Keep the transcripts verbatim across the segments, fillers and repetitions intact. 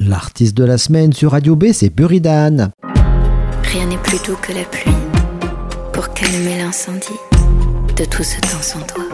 L'artiste de la semaine sur Radio B, c'est Buridan. Rien n'est plus doux que la pluie pour calmer l'incendie de tout ce temps sans toi.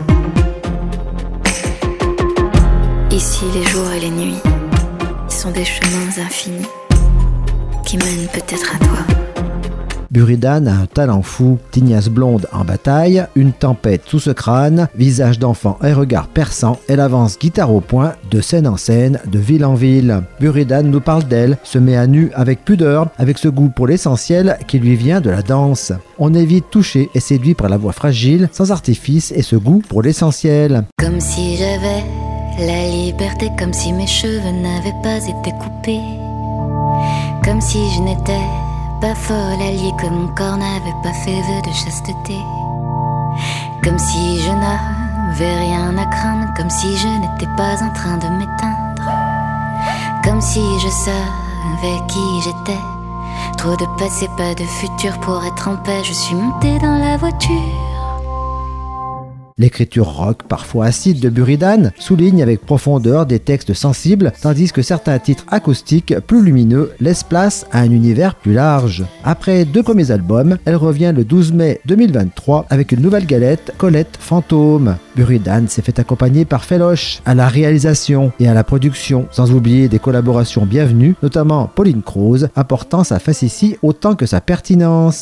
Ici, les jours et les nuits sont des chemins infinis qui mènent peut-être à toi. Buridan a un talent fou, tignasse blonde en bataille, une tempête sous ce crâne, visage d'enfant et regard perçant, elle avance guitare au poing, de scène en scène, de ville en ville. Buridan nous parle d'elle, se met à nu avec pudeur, avec ce goût pour l'essentiel qui lui vient de la danse. On est vite touché et séduit par la voix fragile, sans artifice et ce goût pour l'essentiel. Comme si j'avais la liberté, comme si mes cheveux n'avaient pas été coupés, comme si je n'étais pas folle alliée, que mon corps n'avait pas fait vœu de chasteté, comme si je n'avais rien à craindre, comme si je n'étais pas en train de m'éteindre, comme si je savais qui j'étais. Trop de passé, pas de futur pour être en paix. Je suis montée dans la voiture. L'écriture rock, parfois acide de Buridan, souligne avec profondeur des textes sensibles, tandis que certains titres acoustiques plus lumineux laissent place à un univers plus large. Après deux premiers albums, elle revient le douze mai deux mille vingt-trois avec une nouvelle galette, Colette Fantôme. Buridan s'est fait accompagner par Feloche à la réalisation et à la production, sans oublier des collaborations bienvenues, notamment Pauline Croze, apportant sa facétie autant que sa pertinence.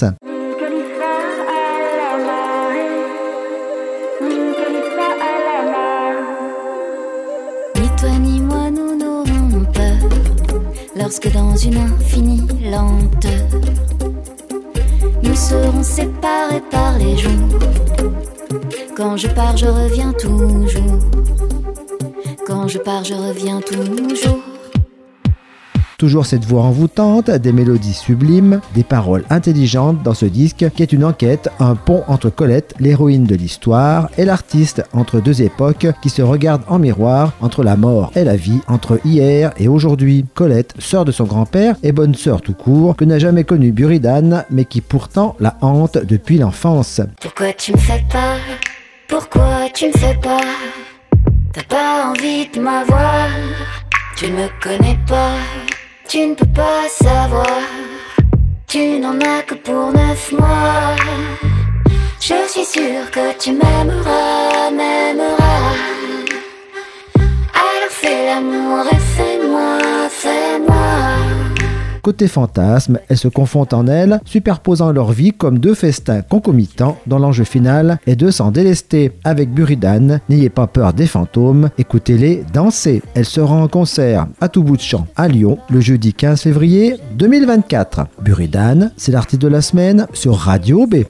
Lorsque dans une infinie lenteur, nous serons séparés par les jours. Quand je pars, je reviens toujours. Quand je pars, je reviens toujours. Toujours cette voix envoûtante, des mélodies sublimes, des paroles intelligentes dans ce disque qui est une enquête, un pont entre Colette, l'héroïne de l'histoire, et l'artiste, entre deux époques qui se regardent en miroir, entre la mort et la vie, entre hier et aujourd'hui. Colette, sœur de son grand-père et bonne sœur tout court, que n'a jamais connue Buridan, mais qui pourtant la hante depuis l'enfance. Pourquoi tu me fais pas? Pourquoi tu me fais pas? T'as pas envie de m'avoir? Tu ne me connais pas? Tu ne peux pas savoir, tu n'en as que pour neuf mois. Je suis sûre que tu m'aimeras, m'aimeras. Alors fais l'amour et fais-moi, fais-moi. Côté fantasme, elles se confondent en elles, superposant leur vie comme deux festins concomitants dont l'enjeu final est de s'en délester. Avec Buridan, n'ayez pas peur des fantômes, écoutez-les danser. Elle sera en concert à tout bout de champ à Lyon le jeudi quinze février deux mille vingt-quatre. Buridan, c'est l'artiste de la semaine sur Radio B.